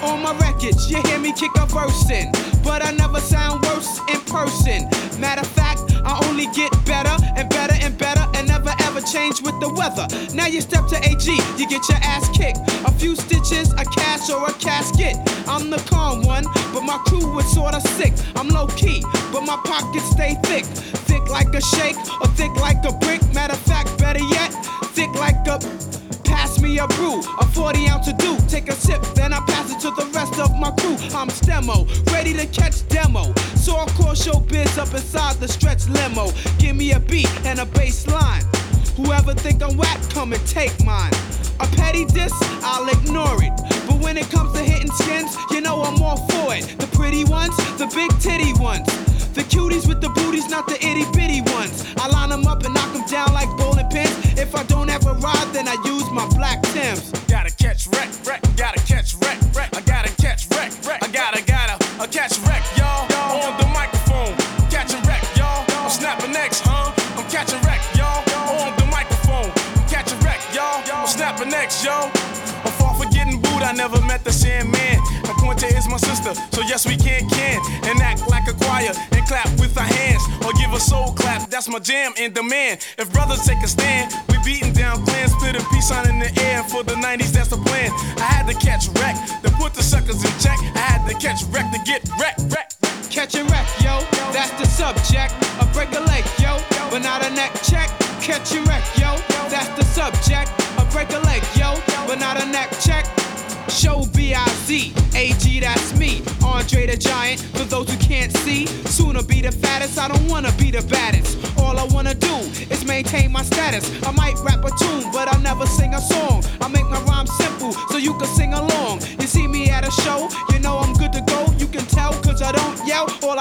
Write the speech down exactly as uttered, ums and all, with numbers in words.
On my records, you hear me kick a verse in, but I never sound worse in person. Matter of fact, I only get better and better and better and never ever change with the weather. Now you step to A G, you get your ass kicked. A few stitches, a cast or a casket. I'm the calm one, but my crew is sorta sick. I'm low key, but my pockets stay thick. Thick like a shake or thick like a brick. Matter of fact, better yet, thick like a... Pass me a brew, a forty ounce to do. Take a sip, then I pass it to the rest of my crew. I'm Stemo, ready to catch demo. So I call showbiz up inside the stretch limo. Give me a beat and a bass line. Whoever think I'm whack, come and take mine. A petty diss, I'll ignore it. But when it comes to hitting skins, you know I'm all for it. The pretty ones, the big titty ones. The cuties with the booties, not the itty bitty ones. I line them up and knock them down like bowling pins. If I don't ever ride, then I use my black Timbs. Gotta catch wreck, wreck, gotta catch wreck, wreck. I gotta catch wreck, wreck. I gotta, gotta, I catch wreck, y'all. On the microphone, catching wreck, y'all. I'm snapping next, huh? I'm catching wreck, y'all. On the microphone, catching wreck, y'all. I'm snapping next, yo. I'm far from getting booed, I never met the same man. My pointer is my sister, so yes we can can and act like a choir and clap with our hands or give a soul clap. That's my jam in demand. If brothers take a stand, we beating down clans, split a peace sign in the air. For the nineties, that's the plan. I had to catch wreck, to put the suckers in check. I had to catch wreck to get wreck, wreck. Catching wreck, yo, that's the subject. A break a leg, yo, but not a neck check. Catching wreck, yo, that's the subject. A break a leg, yo, but not a neck check. Show B I Z, A G, that's me. Andre the Giant, for those who can't see. Sooner be the fattest, I don't wanna be the baddest. All I wanna do is maintain my status. I might rap a tune, but I'll never sing a song. I make my rhyme simple, so you can sing along. You see me at a show, you know I'm good to go. You can tell, cause I don't yell. All I